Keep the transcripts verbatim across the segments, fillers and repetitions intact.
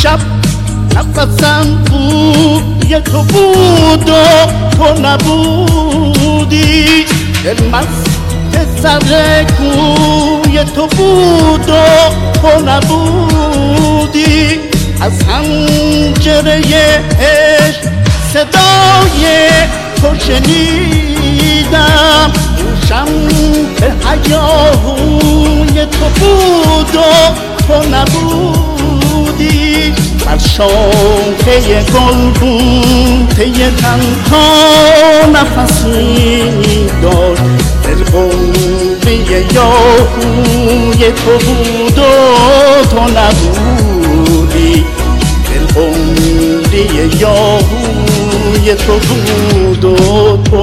شب نفسم بوی تو بود و تو نبودی، دل مست سر کوی تو بود و تو نبودی. از حنجره عشق صدای تو شنیدم، گوشم به هیاهوی تو بود و تو نبودی. بر شاخه گلبوته تنها نفسی داشت، دل قمری یاهوی تو بود و تو نبودی. دل قمری یاهوی تو بود و تو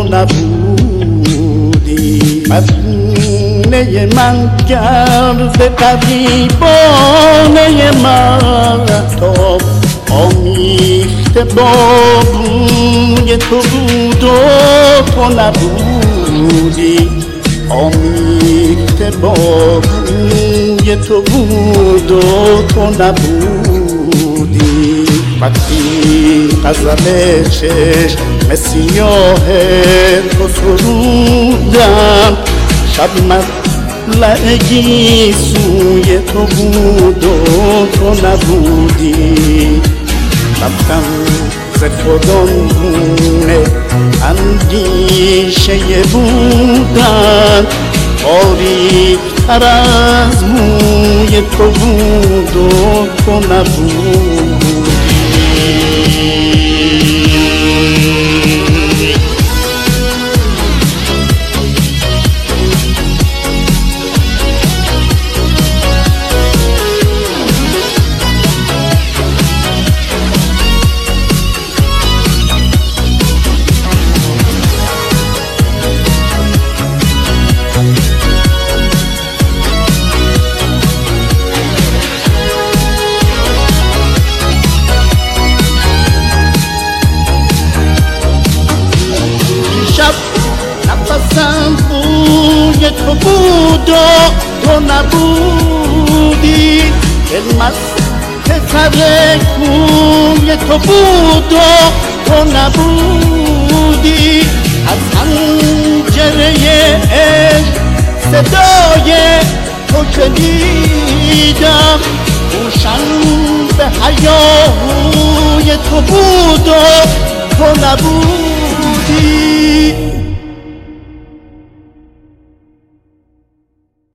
نبودی. مدینه من گرد غریبانه مهتاب، آمیخته با بوی تو بود و تو نبودی. آمیخته با بوی تو بود و تو نبودی. وقتی غزل چشم سیاه تو سرودم، شب مطلعی سوی تو بود و تو نبودی. رفتم ز خودم گونه اندیشه بودن، باریک تر از موی تو بود و تو نبودی. نفسم بوی تو بود و تو نبودی، دل مست سر کوی تو بود و تو نبودی. از حنجره عشق صدای تو شنیدم، گوشم به حیات